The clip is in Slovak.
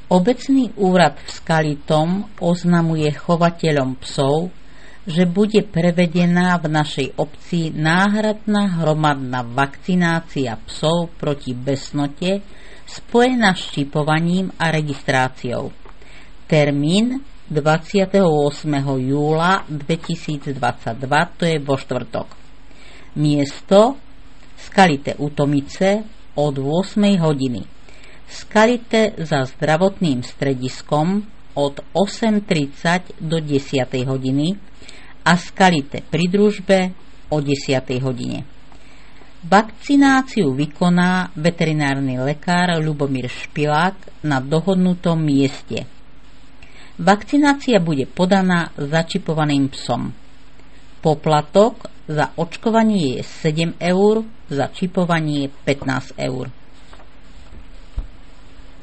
Obecný úrad v Skalitom oznamuje chovateľom psov, že bude prevedená v našej obci náhradná hromadná vakcinácia psov proti besnote spojená s čipovaním a registráciou. Termín 28. júla 2022, to je vo štvrtok. Miesto Skalite u Tomice od 8 hodiny. Skalite za zdravotným strediskom od 8:30 do 10 hodiny a Skalite pri družbe o 10 hodine. Vakcináciu vykoná veterinárny lekár Ľubomír Špilák na dohodnutom mieste. Vakcinácia bude podaná začipovaným psom. Poplatok za očkovanie je 7 eur, za čipovanie 15 eur.